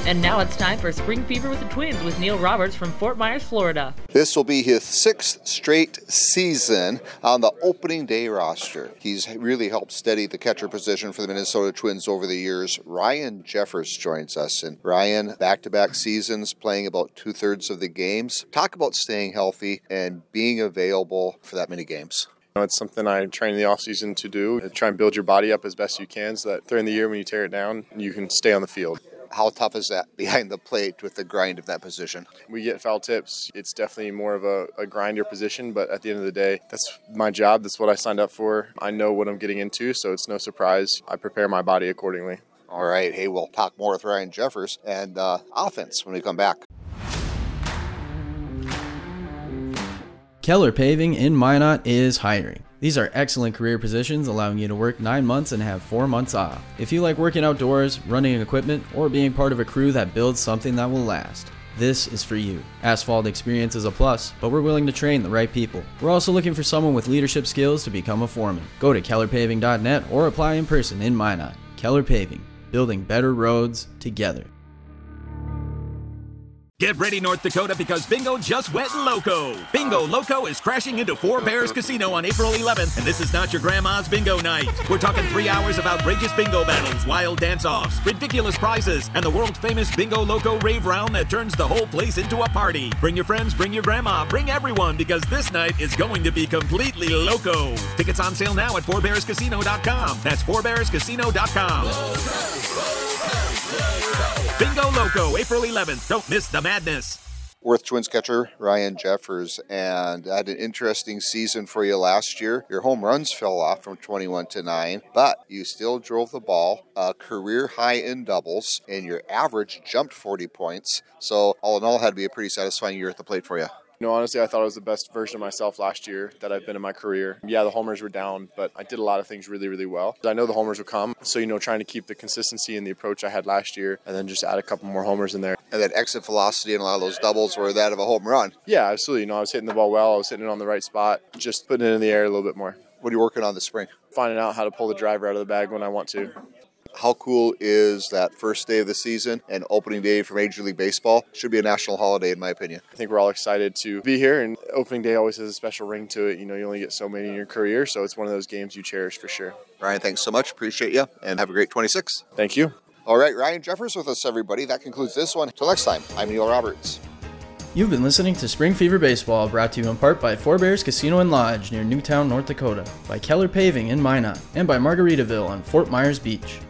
And now it's time for Spring Fever with the Twins with Neil Roberts from Fort Myers, Florida. This will be his 6th straight season on the opening day roster. He's really helped steady the catcher position for the Minnesota Twins over the years. Ryan Jeffers joins us. And Ryan, back-to-back seasons, playing about 2/3 of the games. Talk about staying healthy and being available for that many games. It's something I train in the off-season to do. Try and build your body up as best you can so that during the year when you tear it down, you can stay on the field. How tough is that behind the plate with the grind of that position? We get foul tips. It's definitely more of a grinder position, but at the end of the day, that's my job. That's what I signed up for. I know what I'm getting into, so it's no surprise. I prepare my body accordingly. All right. Hey, we'll talk more with Ryan Jeffers and offense when we come back. Keller Paving in Minot is hiring. These are excellent career positions allowing you to work 9 months and have 4 months off. If you like working outdoors, running equipment, or being part of a crew that builds something that will last, this is for you. Asphalt experience is a plus, but we're willing to train the right people. We're also looking for someone with leadership skills to become a foreman. Go to kellerpaving.net or apply in person in Minot. Keller Paving, building better roads together. Get ready, North Dakota, because Bingo just went loco. Bingo Loco is crashing into Four Bears Casino on April 11th, and this is not your grandma's bingo night. We're talking 3 hours of outrageous bingo battles, wild dance-offs, ridiculous prizes, and the world-famous Bingo Loco rave round that turns the whole place into a party. Bring your friends, bring your grandma, bring everyone, because this night is going to be completely loco. Tickets on sale now at fourbearscasino.com. That's fourbearscasino.com. Bingo Loco, April 11th. Don't miss the madness. Worth Twins catcher Ryan Jeffers, and had an interesting season for you last year. Your home runs fell off from 21 to 9, but you still drove the ball, a career high in doubles, and your average jumped 40 points. So all in all, had to be a pretty satisfying year at the plate for you. Honestly, I thought I was the best version of myself last year that I've been in my career. Yeah, the homers were down, but I did a lot of things really, really well. I know the homers will come, so, trying to keep the consistency in the approach I had last year and then just add a couple more homers in there. And that exit velocity and a lot of those doubles were that of a home run. Yeah, absolutely. I was hitting the ball well. I was hitting it on the right spot, just putting it in the air a little bit more. What are you working on this spring? Finding out how to pull the driver out of the bag when I want to. How cool is that first day of the season and opening day for Major League Baseball? Should be a national holiday, in my opinion. I think we're all excited to be here, and opening day always has a special ring to it. You only get so many in your career, so it's one of those games you cherish for sure. Ryan, thanks so much. Appreciate you, and have a great 26. Thank you. All right, Ryan Jeffers with us, everybody. That concludes this one. Until next time, I'm Neil Roberts. You've been listening to Spring Fever Baseball, brought to you in part by Four Bears Casino and Lodge near Newtown, North Dakota, by Keller Paving in Minot, and by Margaritaville on Fort Myers Beach.